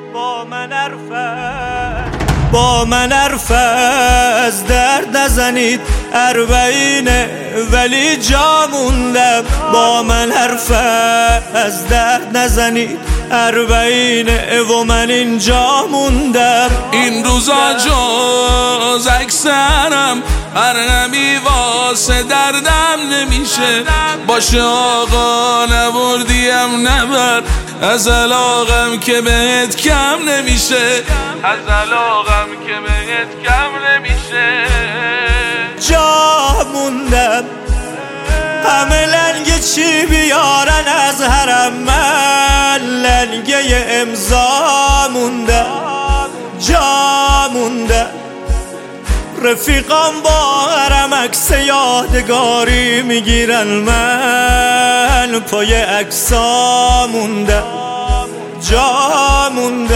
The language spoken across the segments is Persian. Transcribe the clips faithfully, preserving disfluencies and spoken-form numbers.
با من حرف با من حرف از درد نزنید اربعینه ولی جا موندم. با من حرف از درد نزنید اربعینه و من اینجا موندم. این روزا جز اکثرم هرنمی واسه دردم نمیشه. باشه آقا نبردیم نبر از علاقم که بهت کم نمیشه. از علاقم که بهت کم نمیشه. جا موندم همه لنگ چی بیارن از حرم من لنگه امضا موندم. جا موندم رفیقام با حرم عکس یادگاری میگیرن من پای عکسا موندم. جا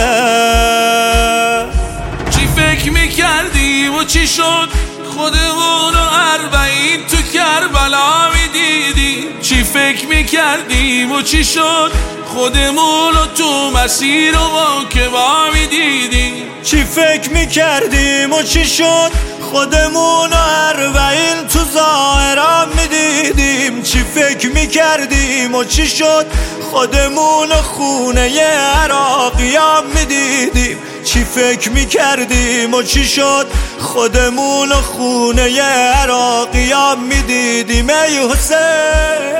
موندم چی فکر میکردیم و چی شد خودمونو اربعین تو کربلا میدیدیم. چی فکر میکردیم و چی شد خودمونو تو مسیر و واکبا میدیدیم. چی فکر میکردیم و چی شد خودمونو اربعین تو ظاهرا میدیدیم. چی فکر میکردیم و چی شد خودمونو خونه عراقیان میدیدیم. چی فکر میکردیم و چی شد خودمونو خونه عراقیان میدیدیم. ای حسین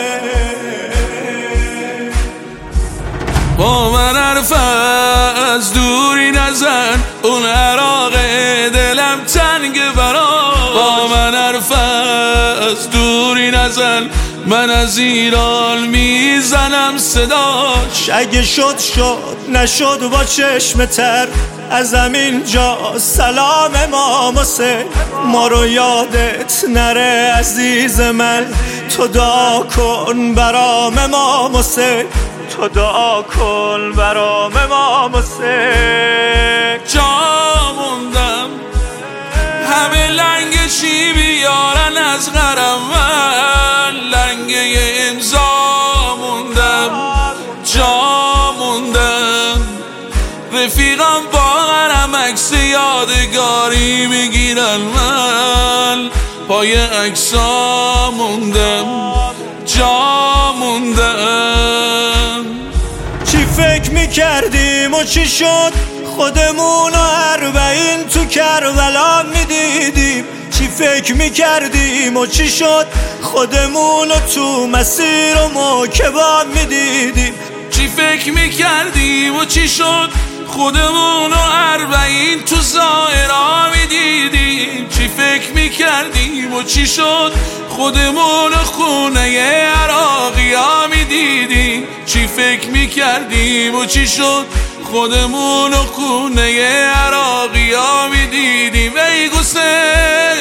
با من حرف از دوری نزن اون عراق دلم تنگ براش. با من حرف از دوری نزن من از ایران میزنم صداش. اگه شد شد نشد با چشم تر از همین جا سلام امام حسین. ما رو یادت نره عزیز من تو دعا کن برام امام حسین. تو دعا کن برام امام حسین. جا موندم همه لنگشی بیارن از غرم من لنگه امضا موندم. جا موندم رفیقم با غرم عکس یادگاری میگیرن من پای عکسا موندم. جا موندم چی فکر میکردیم و چی شد خودمونو اربعین تو کربلا میدیدیم. چی فکر میکردیم و چی شد خودمونو تو مسیر و موکبا میدیدیم. چی فکر میکردیم و چی شد خودمونو اربعین تو ظاهرا میدیدیم. چی فکر میکردیم و چی شد خودمونو خونه عراقیا میدیدیم. چی فکر میکردیم و چی شد خودمونو خونه عراقیا میدیدیم. ای حسین